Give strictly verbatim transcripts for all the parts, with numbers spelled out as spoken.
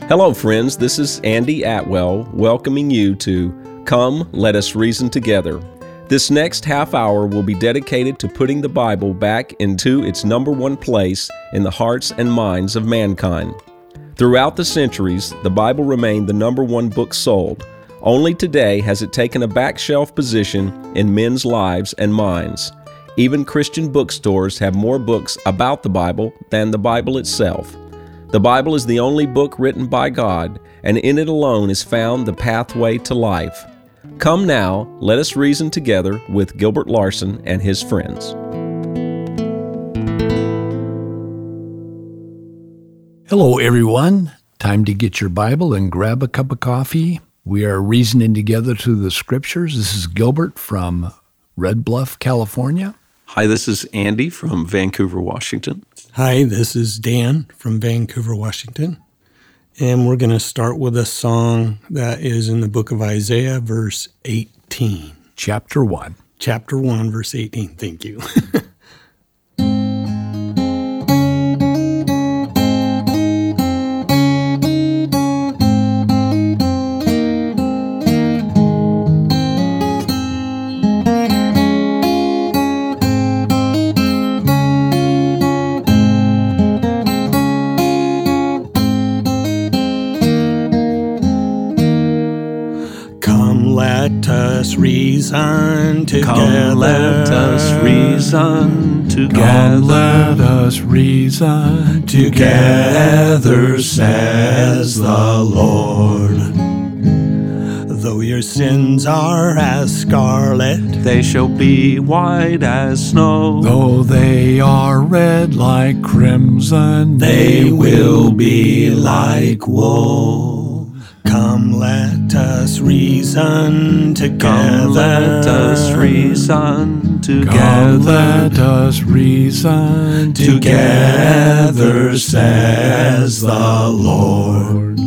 Hello, friends. This is Andy Atwell welcoming you to Come, Let Us Reason Together. This next half hour will be dedicated to putting the Bible back into its number one place in the hearts and minds of mankind. Throughout the centuries, the Bible remained the number one book sold. Only today has it taken a back shelf position in men's lives and minds. Even Christian bookstores have more books about the Bible than the Bible itself. The Bible is the only book written by God, and in it alone is found the pathway to life. Come now, let us reason together with Gilbert Larson and his friends. Hello, everyone. Time to get your Bible and grab a cup of coffee. We are reasoning together through the Scriptures. This is Gilbert from Red Bluff, California. Hi, this is Andy from Vancouver, Washington. Hi, this is Dan from Vancouver, Washington. And we're going to start with a song that is in the book of Isaiah, verse eighteen. Chapter one. Chapter one, verse eighteen. Thank you. Let us reason together. Come, let us reason together. Come, let us reason together, says the Lord. Though your sins are as scarlet, they shall be white as snow. Though they are red like crimson, they will be like wool. Come, let us reason together. Come, let us reason together. Come, let us reason together, says the Lord.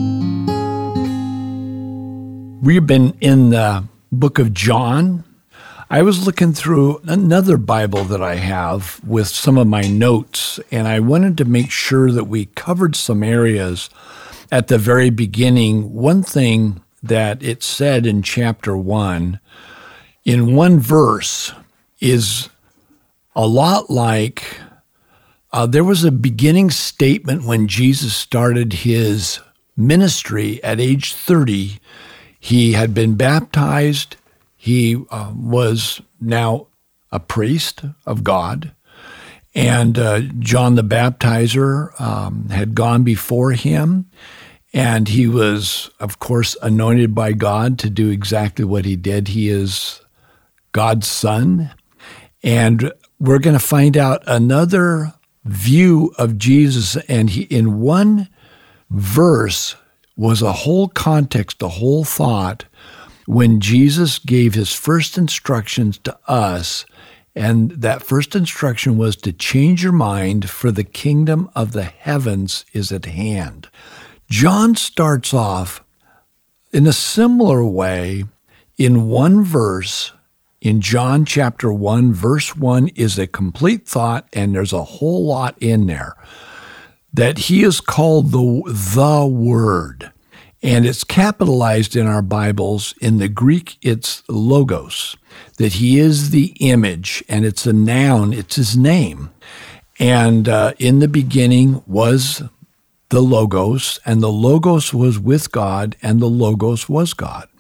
We've been in the book of John. I was looking through another Bible that I have with some of my notes, and I wanted to make sure that we covered some areas. At the very beginning, one thing that it said in chapter one, in one verse, is a lot like uh, there was a beginning statement when Jesus started his ministry at age thirty. He had been baptized. He uh, was now a priest of God. And uh, John the Baptizer um, had gone before him. And he was, of course, anointed by God to do exactly what he did. He is God's son. And we're going to find out another view of Jesus. And he, in one verse was a whole context, a whole thought, when Jesus gave his first instructions to us. And that first instruction was to change your mind, for the kingdom of the heavens is at hand. John starts off in a similar way in one verse. In John chapter one, verse one is a complete thought, and there's a whole lot in there. That he is called the, the Word. And it's capitalized in our Bibles. In the Greek, it's logos. That he is the image, and it's a noun. It's his name. And uh, in the beginning was the Logos, and the Logos was with God, and the Logos was God.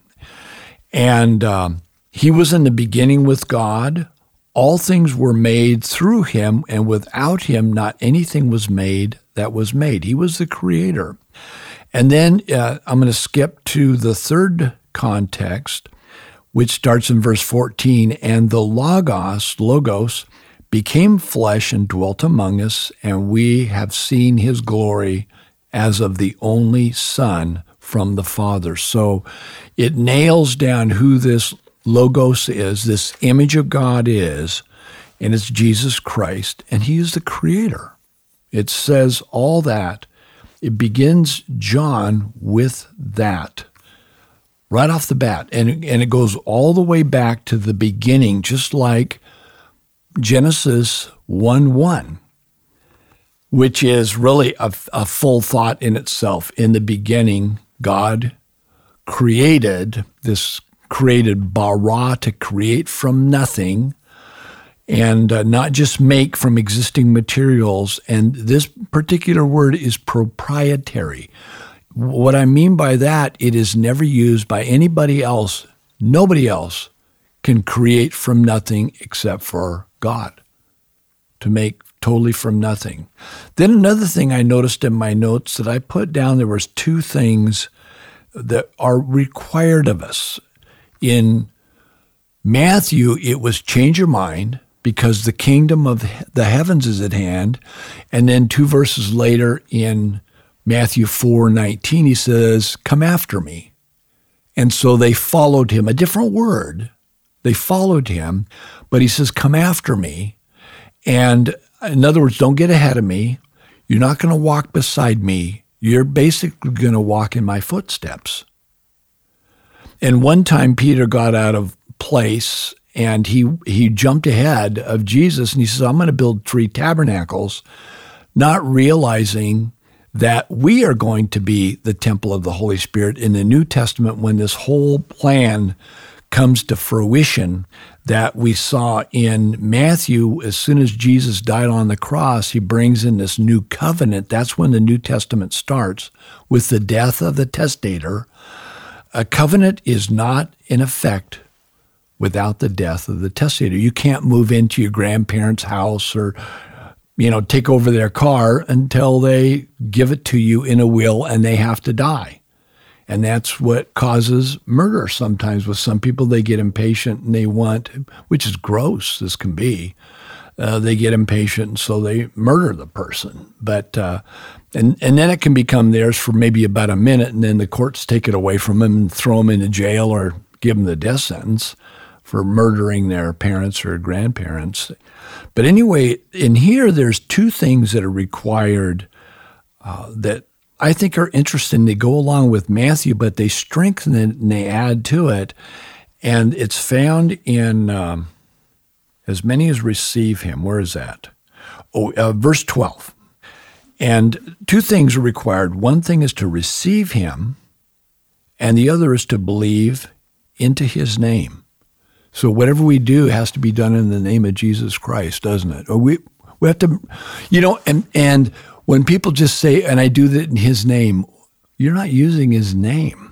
And um, he was in the beginning with God. All things were made through him, and without him not anything was made that was made. He was the creator. And then uh, I'm going to skip to the third context, which starts in verse fourteen. And the Logos, Logos, became flesh and dwelt among us, and we have seen his glory as of the only Son from the Father. So it nails down who this Logos is, this image of God is, and it's Jesus Christ, and he is the creator. It says all that. It begins John with that right off the bat, and, and it goes all the way back to the beginning, just like Genesis one one. which is really a, a full thought in itself. In the beginning, God created this, created bara, to create from nothing, and uh, not just make from existing materials. And this particular word is proprietary. What I mean by that, it is never used by anybody else. Nobody else can create from nothing except for God, to make totally from nothing. Then another thing I noticed in my notes that I put down, there was two things that are required of us. In Matthew, it was change your mind, because the kingdom of the heavens is at hand. And then two verses later in Matthew four nineteen, he says, come after me. And so they followed him, a different word. They followed him, but he says, come after me. And in other words, don't get ahead of me. You're not going to walk beside me. You're basically going to walk in my footsteps. And one time Peter got out of place, and he he jumped ahead of Jesus, and he says, I'm going to build three tabernacles, not realizing that we are going to be the temple of the Holy Spirit in the New Testament when this whole plan comes to fruition that we saw in Matthew. As soon as Jesus died on the cross, he brings in this new covenant. That's when the New Testament starts, with the death of the testator. A covenant is not in effect without the death of the testator. You can't move into your grandparents' house or, you know, take over their car until they give it to you in a will and they have to die. And that's what causes murder sometimes with some people. They get impatient and they want, which is gross as can be, uh, they get impatient and so they murder the person. But uh, and and then it can become theirs for maybe about a minute, and then the courts take it away from them and throw them into jail or give them the death sentence for murdering their parents or grandparents. But anyway, in here, there's two things that are required uh, that I think are interesting. They go along with Matthew, but they strengthen it and they add to it. And it's found in um, as many as receive him. Where is that? Oh, uh, verse twelve. And two things are required. One thing is to receive him, and the other is to believe into his name. So whatever we do has to be done in the name of Jesus Christ, doesn't it? Or we we have to, you know, and and when people just say, and I do that in his name, you're not using his name,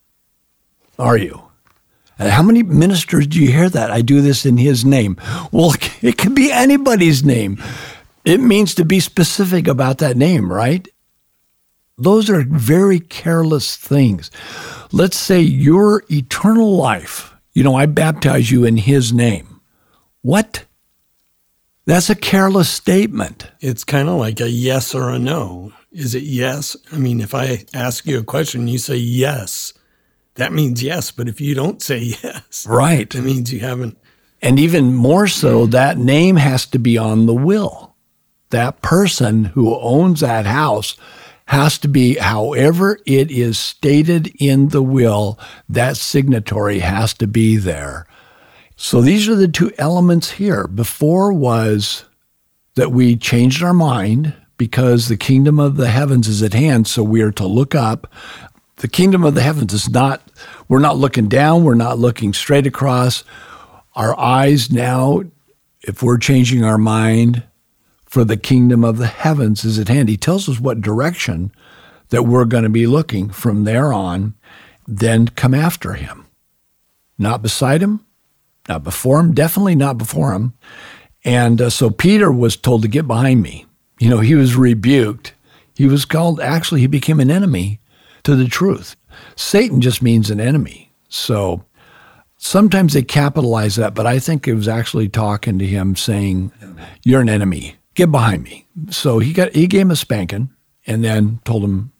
are you? And how many ministers do you hear that? I do this in his name. Well, it could be anybody's name. It means to be specific about that name, right? Those are very careless things. Let's say your eternal life, you know, I baptize you in his name. What? That's a careless statement. It's kind of like a yes or a no. Is it yes? I mean, if I ask you a question and you say yes, that means yes. But if you don't say yes, right, it means you haven't. And even more so, that name has to be on the will. That person who owns that house has to be, however it is stated in the will, that signatory has to be there. So these are the two elements here. Before was that we changed our mind because the kingdom of the heavens is at hand, so we are to look up. The kingdom of the heavens is not, we're not looking down, we're not looking straight across. Our eyes now, if we're changing our mind, for the kingdom of the heavens is at hand. He tells us what direction that we're going to be looking from there on, then come after him. Not beside him, not before him, definitely not before him. And uh, so Peter was told to get behind me. You know, he was rebuked. He was called, actually, he became an enemy to the truth. Satan just means an enemy. So sometimes they capitalize that, but I think it was actually talking to him saying, you're an enemy. Get behind me. So he got he gave him a spanking and then told him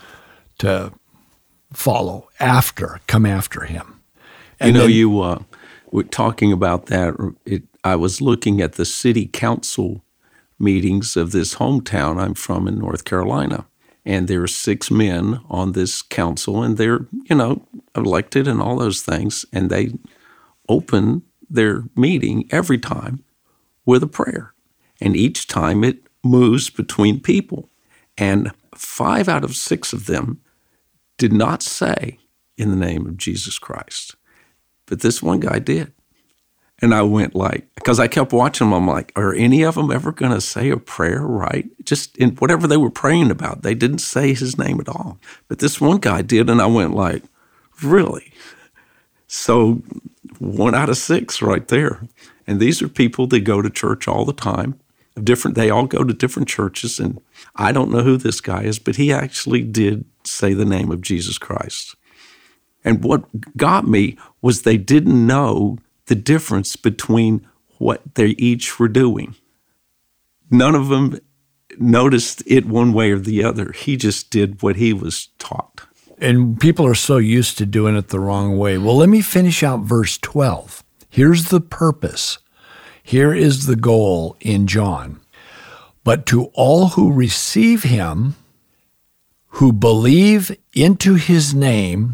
to follow after, come after him. And you know, then, you uh, were talking about that. It, I was looking at the city council meetings of this hometown I'm from in North Carolina, and there are six men on this council, and they're, you know, elected and all those things, and they open their meeting every time with a prayer. And each time it moves between people. And five out of six of them did not say, in the name of Jesus Christ. But this one guy did. And I went like, because I kept watching them, I'm like, are any of them ever going to say a prayer right? Just in whatever they were praying about, they didn't say his name at all. But this one guy did, and I went like, really? So one out of six right there. And these are people that go to church all the time. Different, they all go to different churches, and I don't know who this guy is, but he actually did say the name of Jesus Christ. And what got me was they didn't know the difference between what they each were doing. None of them noticed it one way or the other. He just did what he was taught. And people are so used to doing it the wrong way. Well, let me finish out verse twelve. Here's the purpose. Here is the goal in John. But to all who receive him, who believe into his name,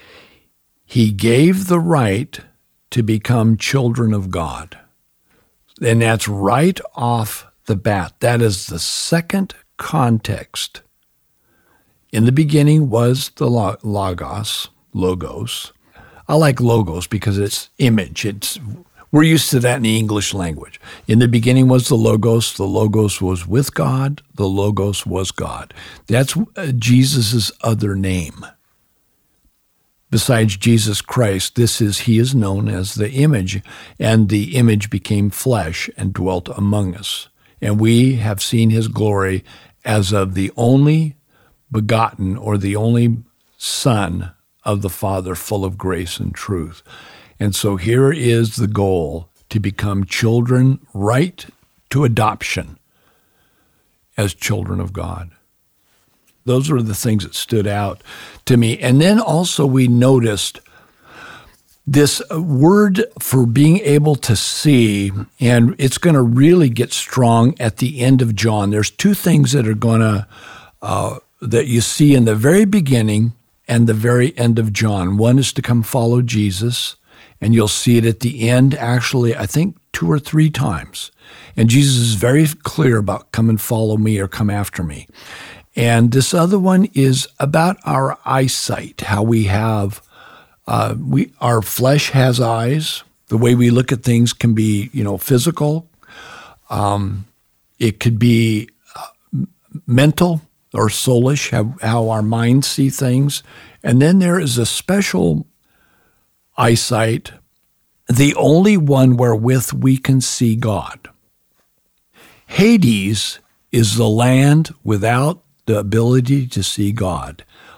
he gave the right to become children of God. And that's right off the bat. That is the second context. In the beginning was the logos, logos. I like logos because it's image. It's We're used to that in the English language. In the beginning was the Logos. The Logos was with God. The Logos was God. That's Jesus' other name. Besides Jesus Christ, this is, he is known as the image, and the image became flesh and dwelt among us. And we have seen his glory as of the only begotten, or the only Son of the Father, full of grace and truth. And so here is the goal, to become children, right to adoption as children of God. Those were the things that stood out to me. And then also we noticed this word for being able to see, and it's going to really get strong at the end of John. There's two things that are going to, uh, that you see in the very beginning and the very end of John. One is to come follow Jesus, and you'll see it at the end, actually, I think two or three times. And Jesus is very clear about come and follow me or come after me. And this other one is about our eyesight, how we have, uh, we our flesh has eyes. The way we look at things can be, you know, physical. Um, it could be uh, mental or soulish, how, how our minds see things. And then there is a special eyesight, the only one wherewith we can see God. Hades is the land without the ability to see God.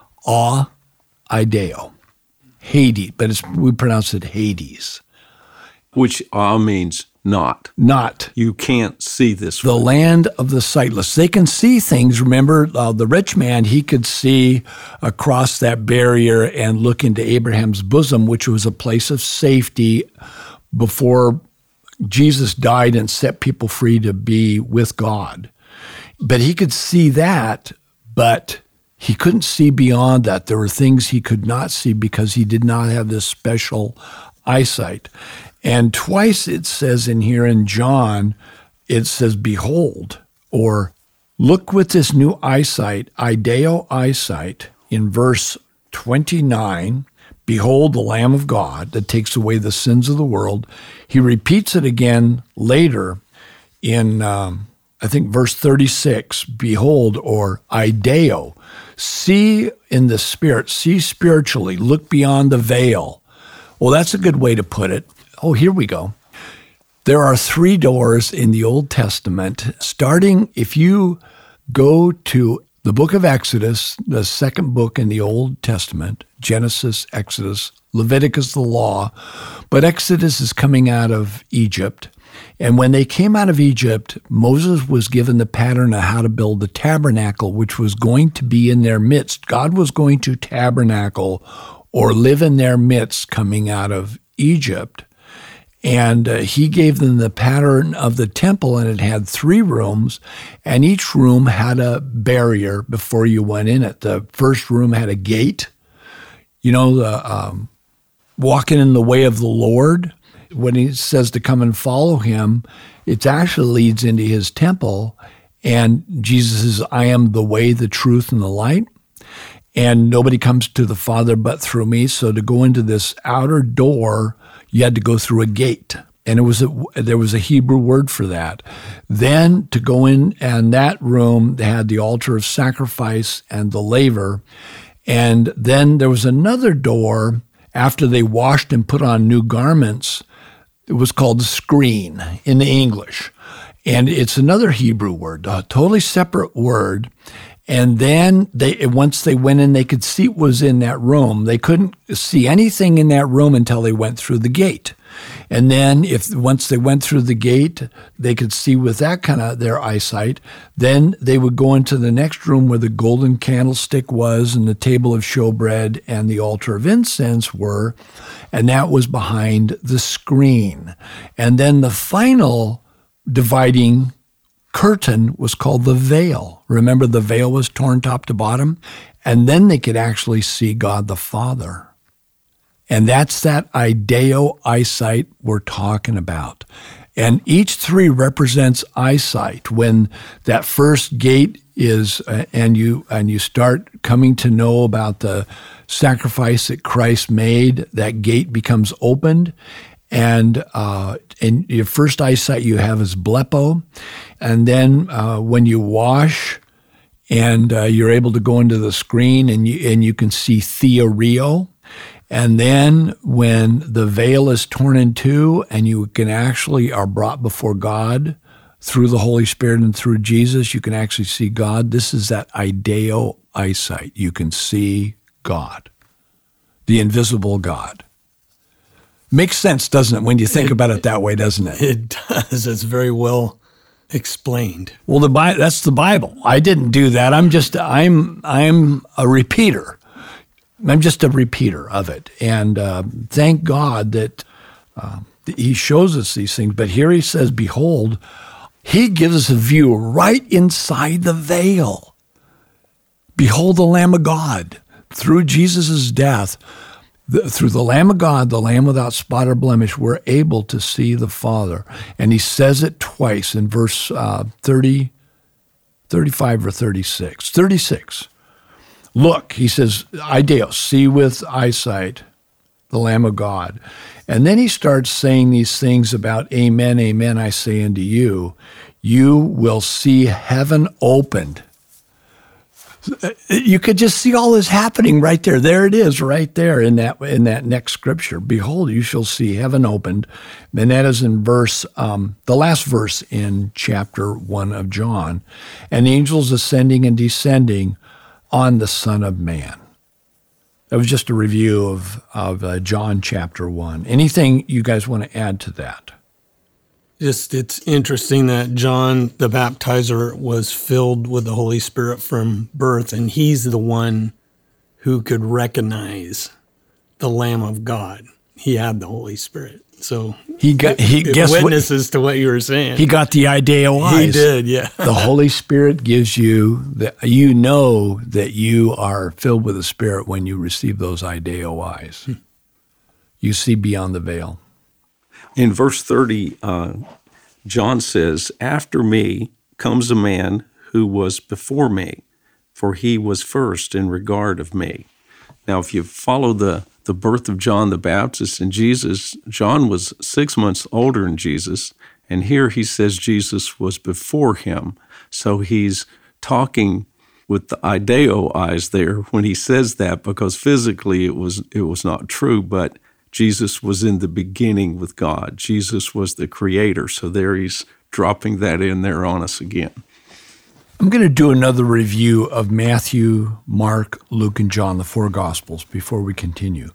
A ideo. Hades, but it's, we pronounce it Hades. Which ah means not. Not. You can't see this The one. land of the sightless. They can see things. Remember, uh, the rich man, he could see across that barrier and look into Abraham's bosom, which was a place of safety before Jesus died and set people free to be with God. But he could see that, but he couldn't see beyond that. There were things he could not see because he did not have this special eyesight. And twice it says in here in John, it says, behold, or look with this new eyesight, ideo eyesight, in verse twenty-nine, behold the Lamb of God that takes away the sins of the world. He repeats it again later in, um, I think, verse thirty-six, behold, or ideo, see in the spirit, see spiritually, look beyond the veil. Well, that's a good way to put it. Oh, here we go. There are three doors in the Old Testament, starting if you go to the book of Exodus, the second book in the Old Testament, Genesis, Exodus, Leviticus, the law, but Exodus is coming out of Egypt. And when they came out of Egypt, Moses was given the pattern of how to build the tabernacle, which was going to be in their midst. God was going to tabernacle or live in their midst coming out of Egypt. And uh, he gave them the pattern of the temple, and it had three rooms, and each room had a barrier before you went in it. The first room had a gate, you know, the um, walking in the way of the Lord. When he says to come and follow him, it actually leads into his temple, And Jesus says, I am the way, the truth, and the light. And nobody comes to the Father but through me. So to go into this outer door, you had to go through a gate. And it was a, there was a Hebrew word for that. Then to go in, and that room, they had the altar of sacrifice and the laver. And then there was another door after they washed and put on new garments. It was called the screen in the English. And it's another Hebrew word, a totally separate word. And then they, once they went in, they could see what was in that room. They couldn't see anything in that room until they went through the gate. And then if once they went through the gate, they could see with that kind of their eyesight. Then they would go into the next room where the golden candlestick was and the table of showbread and the altar of incense were. And that was behind the screen. And then the final dividing curtain was called the veil. Remember, the veil was torn top to bottom, and then they could actually see God the Father. And that's that ideo eyesight we're talking about. And each three represents eyesight. When that first gate is, uh, and you and you start coming to know about the sacrifice that Christ made, that gate becomes opened. And uh, and your first eyesight you have is blepo. And then uh, when you wash and uh, you're able to go into the screen and you, and you can see theoreo. And then when the veil is torn in two and you can actually are brought before God through the Holy Spirit and through Jesus, you can actually see God. This is that ideo eyesight. You can see God, the invisible God. Makes sense, doesn't it, when you think it, about it that way, doesn't it? It does. It's very well explained. Well, the Bi- that's the Bible. I didn't do that. I'm just I'm I'm a repeater. I'm just a repeater of it. And uh, thank God that uh, he shows us these things. But here he says, behold, he gives us a view right inside the veil. Behold the Lamb of God. Through Jesus' death, the, through the Lamb of God, the Lamb without spot or blemish, we're able to see the Father. And he says it twice in verse uh, thirty, thirty-five or thirty-six. thirty-six. Look, he says, ideo, see with eyesight, the Lamb of God. And then he starts saying these things about, amen, amen, I say unto you, you will see heaven opened. You could just see all this happening right there. There it is, right there in that in that next scripture. Behold, you shall see heaven opened. And that is in verse, um, the last verse in chapter one of John. And angels ascending and descending on the Son of Man. That was just a review of, of uh, John chapter one. Anything you guys want to add to that? Just, it's interesting that John the Baptizer was filled with the Holy Spirit from birth, and he's the one who could recognize the Lamb of God. He had the Holy Spirit. So he got he it guess witnesses what, to what you were saying. He got the ideo eyes. He did, yeah. The Holy Spirit gives you that you know that you are filled with the Spirit when you receive those ideo eyes. Hmm. You see beyond the veil. In verse thirty, uh, John says, "After me comes a man who was before me, for he was first in regard of me." Now, if you follow the the birth of John the Baptist and Jesus, John was six months older than Jesus, and here he says Jesus was before him. So he's talking with the ideo eyes there when he says that, because physically it was it was not true, but Jesus was in the beginning with God. Jesus was the creator. So there he's dropping that in there on us again. I'm going to do another review of Matthew, Mark, Luke, and John, the four Gospels, before we continue.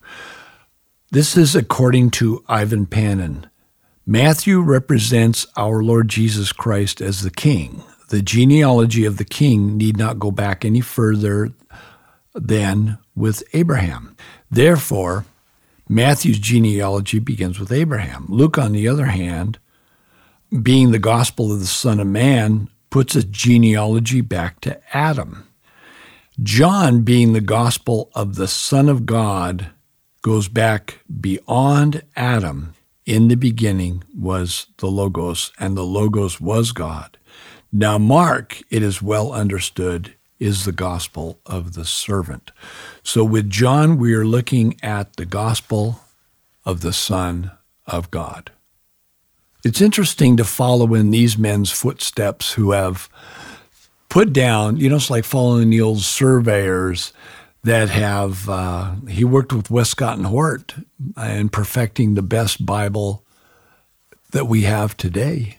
This is according to Ivan Panin. Matthew represents our Lord Jesus Christ as the King. The genealogy of the King need not go back any further than with Abraham. Therefore, Matthew's genealogy begins with Abraham. Luke, on the other hand, being the gospel of the Son of Man, puts a genealogy back to Adam. John, being the gospel of the Son of God, goes back beyond Adam. In the beginning was the Logos, and the Logos was God. Now Mark, it is well understood, is the gospel of the servant. So with John, we are looking at the gospel of the Son of God. It's interesting to follow in these men's footsteps who have put down, you know, it's like following the old surveyors that have, uh, he worked with Westcott and Hort in perfecting the best Bible that we have today.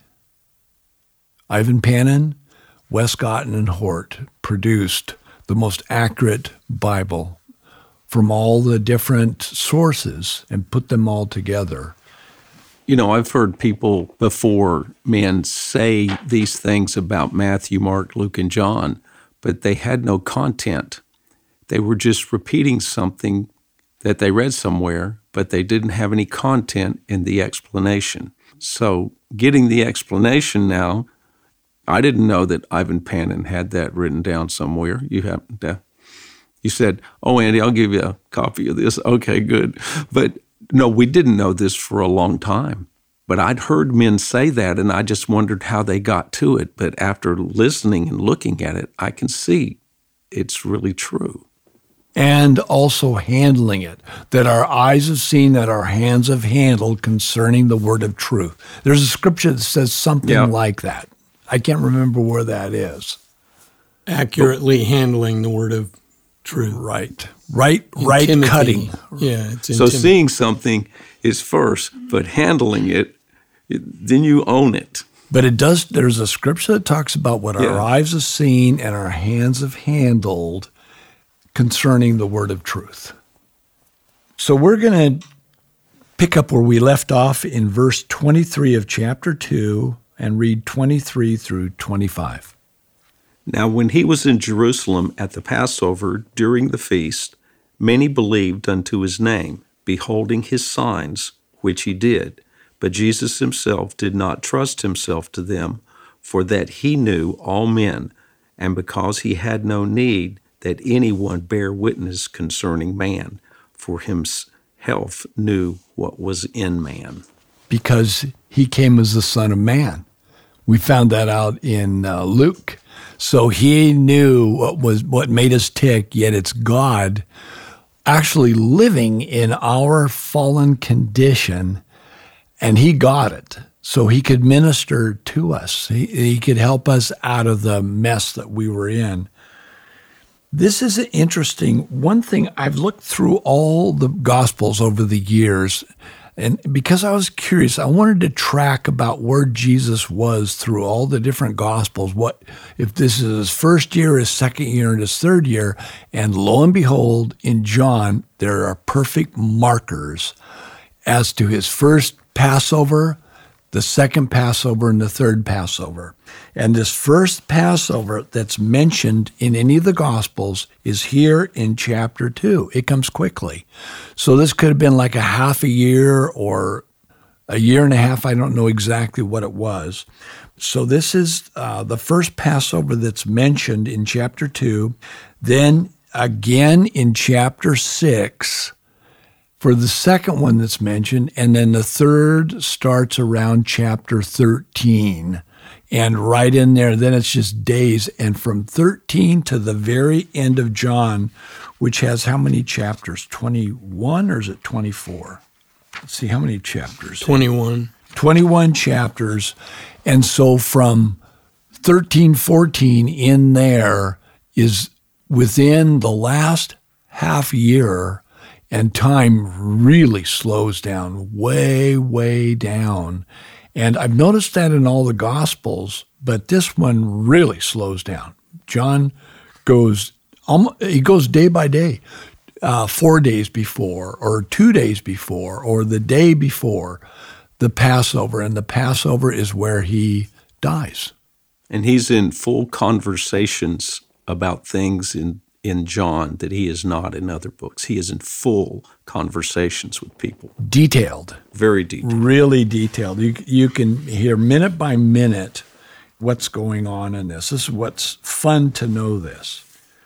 Ivan Panin, Westcott and Hort produced the most accurate Bible from all the different sources and put them all together. You know, I've heard people before, men, say these things about Matthew, Mark, Luke, and John, but they had no content. They were just repeating something that they read somewhere, but they didn't have any content in the explanation. So getting the explanation now, I didn't know that Ivan Panin had that written down somewhere. You happened to. You said, oh, Andy, I'll give you a copy of this. Okay, good. But no, we didn't know this for a long time. But I'd heard men say that, and I just wondered how they got to it. But after listening and looking at it, I can see it's really true. And also handling it, that our eyes have seen, that our hands have handled concerning the word of truth. There's a scripture that says something yeah. like that. I can't remember where that is. Accurately handling the word of truth. Right. Right, right cutting. Yeah. It's so seeing something is first, but handling it, it, then you own it. But it does, there's a scripture that talks about what yeah. our eyes have seen and our hands have handled concerning the word of truth. So we're going to pick up where we left off in verse twenty-three of chapter two and read twenty-three through twenty-five. Now when he was in Jerusalem at the Passover during the feast, many believed unto his name, beholding his signs, which he did. But Jesus himself did not trust himself to them, for that he knew all men, and because he had no need that anyone bear witness concerning man, for himself knew what was in man. Because he came as the Son of Man. We found that out in uh, Luke. So he knew what was what made us tick, yet it's God actually living in our fallen condition, and he got it. So he could minister to us. He, he could help us out of the mess that we were in. This is interesting. One thing, I've looked through all the Gospels over the years, and because I was curious, I wanted to track about where Jesus was through all the different Gospels, what if this is his first year, his second year, and his third year. And lo and behold, in John, there are perfect markers as to his first Passover, the second Passover, and the third Passover. And this first Passover that's mentioned in any of the Gospels is here in chapter two. It comes quickly. So this could have been like a half a year or a year and a half. I don't know exactly what it was. So this is uh, the first Passover that's mentioned in chapter two. Then again in chapter six, for the second one that's mentioned, and then the third starts around chapter thirteen. And right in there, then it's just days. And from thirteen to the very end of John, which has how many chapters? twenty-one or is it twenty-four? Let's see, how many chapters? twenty-one. twenty-one chapters. And so from thirteen, fourteen in there is within the last half year, and time really slows down, way, way down. And I've noticed that in all the Gospels, but this one really slows down. John goes, he goes day by day, uh, four days before, or two days before, or the day before the Passover, and the Passover is where he dies. And he's in full conversations about things in in John that he is not in other books. He is in full conversations with people. Detailed. Very detailed. Really detailed. You, you can hear minute by minute what's going on in this. This is what's fun to know this.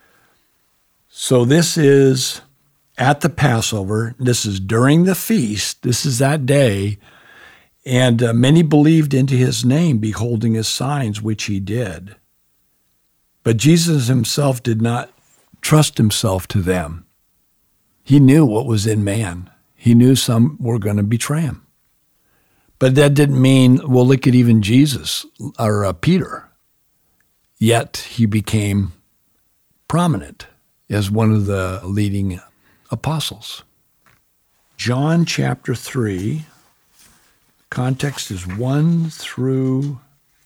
So this is at the Passover. This is during the feast. This is that day. And uh, many believed into his name, beholding his signs, which he did. But Jesus himself did not trust himself to them. He knew what was in man. He knew some were going to betray him. But that didn't mean, well, look at even Jesus or uh, Peter. Yet he became prominent as one of the leading apostles. John chapter three, context is one through,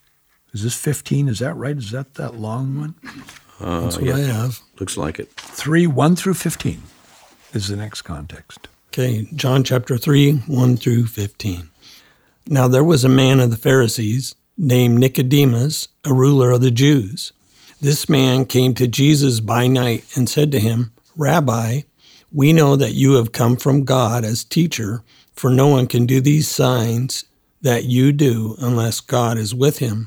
is this fifteen? Is that right? Is that that long one? Uh, That's what yeah. I have. Looks like it. three, one through fifteen is the next context. Okay, John chapter three, one through fifteen. Now there was a man of the Pharisees named Nicodemus, a ruler of the Jews. This man came to Jesus by night and said to him, Rabbi, we know that you have come from God as teacher, for no one can do these signs that you do unless God is with him.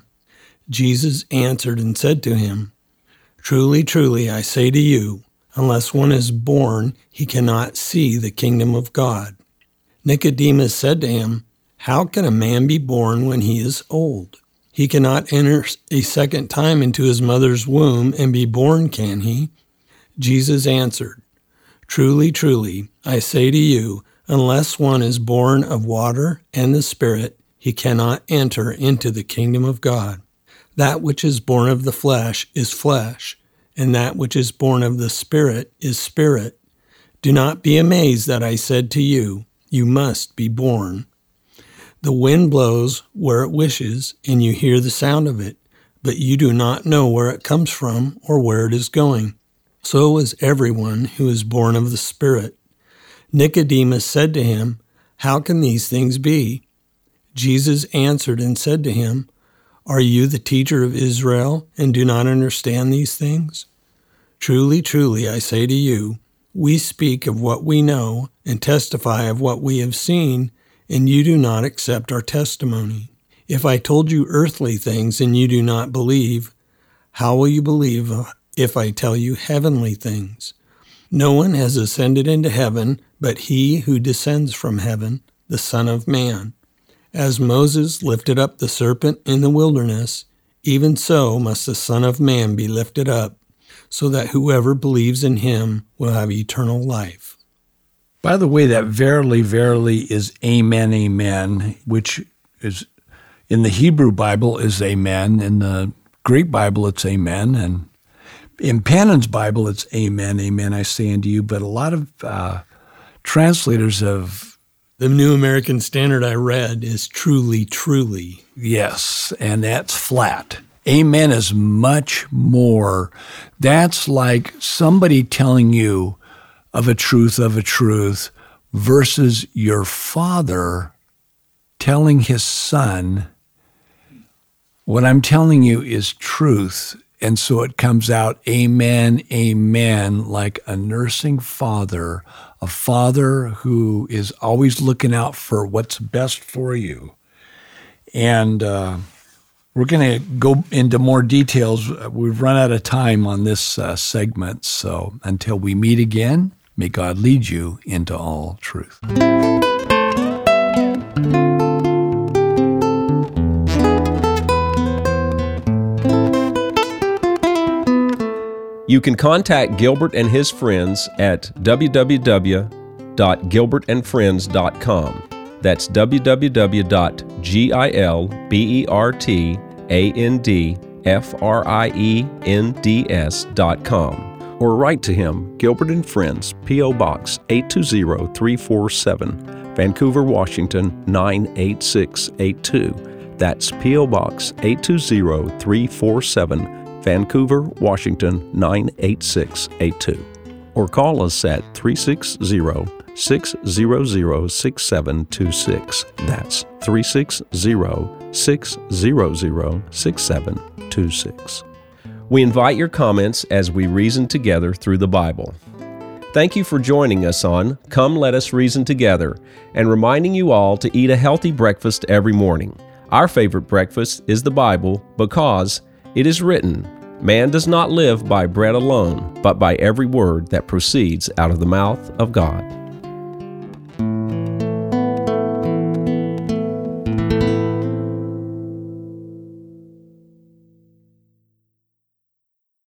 Jesus answered and said to him, Truly, truly, I say to you, unless one is born, he cannot see the kingdom of God. Nicodemus said to him, How can a man be born when he is old? He cannot enter a second time into his mother's womb and be born, can he? Jesus answered, Truly, truly, I say to you, unless one is born of water and the Spirit, he cannot enter into the kingdom of God. That which is born of the flesh is flesh, and that which is born of the Spirit is spirit. Do not be amazed that I said to you, You must be born. The wind blows where it wishes, and you hear the sound of it, but you do not know where it comes from or where it is going. So is everyone who is born of the Spirit. Nicodemus said to him, How can these things be? Jesus answered and said to him, Are you the teacher of Israel and do not understand these things? Truly, truly, I say to you, we speak of what we know and testify of what we have seen, and you do not accept our testimony. If I told you earthly things and you do not believe, how will you believe if I tell you heavenly things? No one has ascended into heaven but he who descends from heaven, the Son of Man. As Moses lifted up the serpent in the wilderness, even so must the Son of Man be lifted up, so that whoever believes in him will have eternal life. By the way, that verily, verily is amen, amen, which is in the Hebrew Bible is amen. In the Greek Bible, it's amen. And in Pannon's Bible, it's amen, amen, I say unto you. But a lot of uh, translators have... The New American Standard I read is truly, truly. Yes, and that's flat. Amen is much more. That's like somebody telling you of a truth of a truth versus your father telling his son, what I'm telling you is truth. And so it comes out, amen, amen, like a nursing father, a father who is always looking out for what's best for you. And uh, we're going to go into more details. We've run out of time on this uh, segment. So until we meet again, may God lead you into all truth. You can contact Gilbert and his friends at w w w dot gilbert and friends dot com. That's w w w dot gilbert and friends dot com. Or write to him, Gilbert and Friends, P O. Box eight two zero three four seven, Vancouver, Washington nine eight six eight two. That's P O. Box eight two zero three four seven, Vancouver, Washington nine eight six eight two. Or call us at three six zero, six zero zero, six seven two six. That's three six zero, six zero zero, six seven two six. We invite your comments as we reason together through the Bible. Thank you for joining us on Come Let Us Reason Together and reminding you all to eat a healthy breakfast every morning. Our favorite breakfast is the Bible because it is written, Man does not live by bread alone, but by every word that proceeds out of the mouth of God.